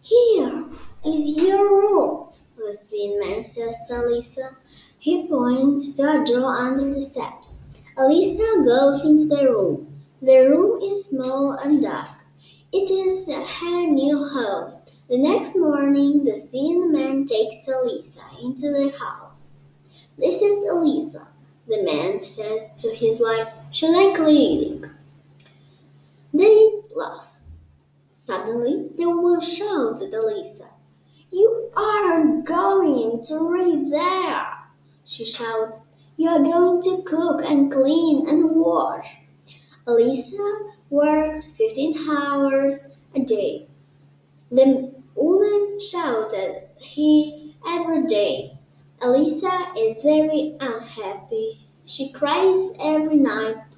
Here is your room, the thin man says to Elisa. He points to a door under the steps. Elisa goes into the room. The room is small and dark. It is her new home. The next morning, the thin man takes Elisa into the house. This is Elisa, the man says to his wife. She likes eating. They laugh. Suddenly, the woman shouts at Elisa. You aren't going to read there, she shouts. You are going to cook and clean and wash. Elisa works 15 hours a day. The woman shouts at her every day. Elisa is very unhappy. She cries every night